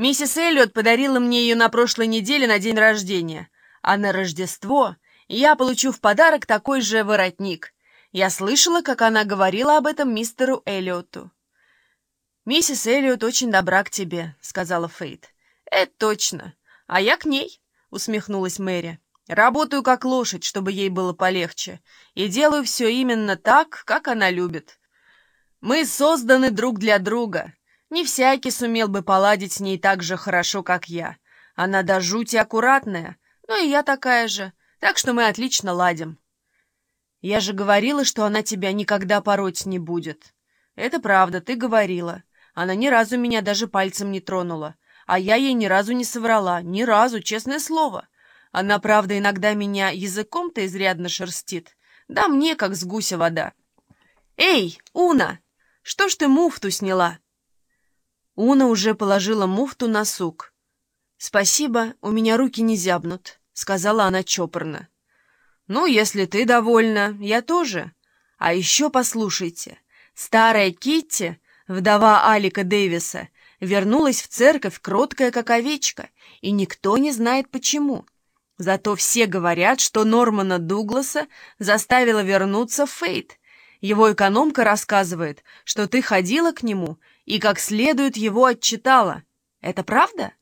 Миссис Эллиот подарила мне ее на прошлой неделе на день рождения, а на Рождество я получу в подарок такой же воротник. Я слышала, как она говорила об этом мистеру Эллиоту. «Миссис Эллиот очень добра к тебе», — сказала Фейт. «Это точно. А я к ней», — усмехнулась Мэри. «Работаю как лошадь, чтобы ей было полегче, и делаю все именно так, как она любит. Мы созданы друг для друга. Не всякий сумел бы поладить с ней так же хорошо, как я. Она до жути аккуратная, но и я такая же, так что мы отлично ладим». «Я же говорила, что она тебя никогда пороть не будет». «Это правда, ты говорила. Она ни разу меня даже пальцем не тронула, а я ей ни разу не соврала, ни разу, честное слово. Она, правда, иногда меня языком-то изрядно шерстит. Да мне, как с гуся вода». «Эй, Уна, что ж ты муфту сняла?» Уна уже положила муфту на сук. «Спасибо, у меня руки не зябнут», — сказала она чопорно. «Ну, если ты довольна, я тоже. А еще послушайте, старая Китти, вдова Алика Дэвиса, вернулась в церковь кроткая, как овечка, и никто не знает почему. Зато все говорят, что Нормана Дугласа заставила вернуться Фейт. Его экономка рассказывает, что ты ходила к нему и как следует его отчитала. Это правда?»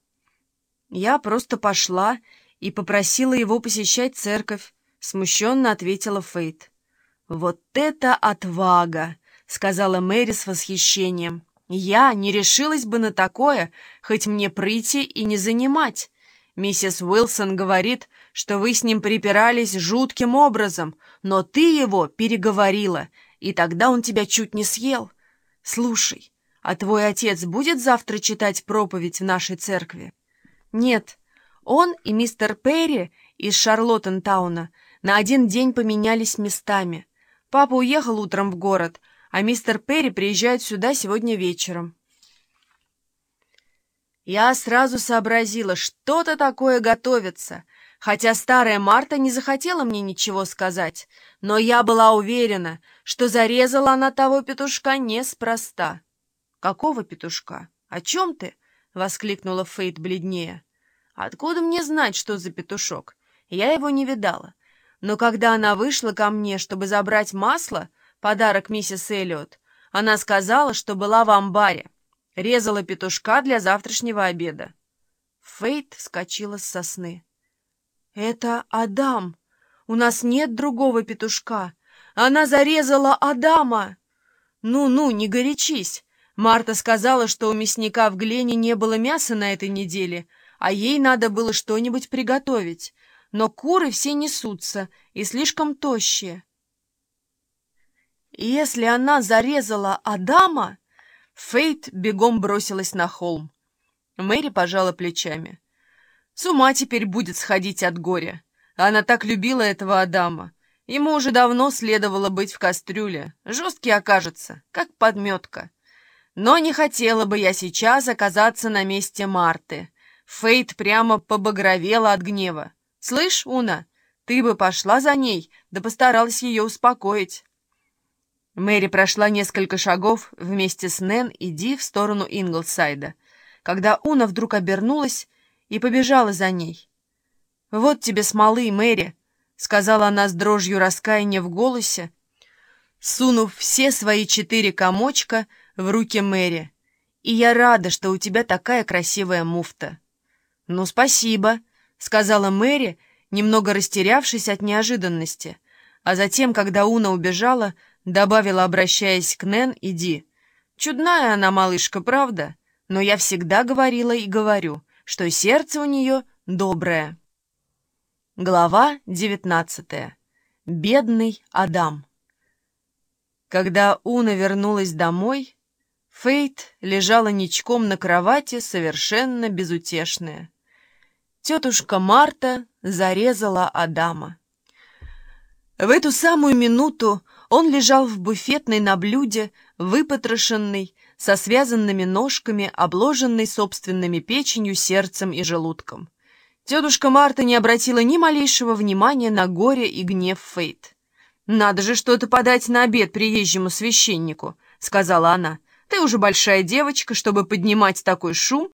«Я просто пошла и попросила его посещать церковь», — смущенно ответила Фейт. «Вот это отвага!» — сказала Мэри с восхищением. «Я не решилась бы на такое, хоть мне прыти и не занимать. Миссис Уилсон говорит, что вы с ним припирались жутким образом, но ты его переговорила, и тогда он тебя чуть не съел. Слушай, а твой отец будет завтра читать проповедь в нашей церкви?» «Нет, он и мистер Перри из Шарлоттентауна на один день поменялись местами. Папа уехал утром в город, а мистер Перри приезжает сюда сегодня вечером». Я сразу сообразила, что-то такое готовится, хотя старая Марта не захотела мне ничего сказать, но я была уверена, что зарезала она того петушка неспроста. «Какого петушка? О чем ты?» — воскликнула Фейт бледнее. «Откуда мне знать, что за петушок? Я его не видала. Но когда она вышла ко мне, чтобы забрать масло, подарок миссис Эллиот, она сказала, что была в амбаре. Резала петушка для завтрашнего обеда». Фейт вскочила с сосны. «Это Адам! У нас нет другого петушка! Она зарезала Адама!» «Ну-ну, не горячись! Марта сказала, что у мясника в Глене не было мяса на этой неделе, а ей надо было что-нибудь приготовить. Но куры все несутся и слишком тощие». «Если она зарезала Адама...» Фейт бегом бросилась на холм. Мэри пожала плечами. «С ума теперь будет сходить от горя. Она так любила этого Адама. Ему уже давно следовало быть в кастрюле. Жесткий окажется, как подметка. Но не хотела бы я сейчас оказаться на месте Марты». Фейт прямо побагровела от гнева. «Слышь, Уна, ты бы пошла за ней, да постаралась ее успокоить». Мэри прошла несколько шагов вместе с Нэн и Ди в сторону Инглсайда, когда Уна вдруг обернулась и побежала за ней. «Вот тебе смолы, Мэри», — сказала она с дрожью раскаяния в голосе, сунув все свои 4 комочка в руки Мэри. «И я рада, что у тебя такая красивая муфта». «Ну, спасибо», — сказала Мэри, немного растерявшись от неожиданности, а затем, когда Уна убежала, добавила, обращаясь к Нэн и Ди. «Чудная она, малышка, правда? Но я всегда говорила и говорю, что сердце у нее доброе». Глава 19. Бедный Адам. Когда Уна вернулась домой, Фейт лежала ничком на кровати, совершенно безутешная. Тетушка Марта зарезала Адама. В эту самую минуту он лежал в буфетной на блюде, выпотрошенный, со связанными ножками, обложенный собственными печенью, сердцем и желудком. Тетушка Марта не обратила ни малейшего внимания на горе и гнев Фейт. «Надо же что-то подать на обед приезжему священнику», — сказала она. «Ты уже большая девочка, чтобы поднимать такой шум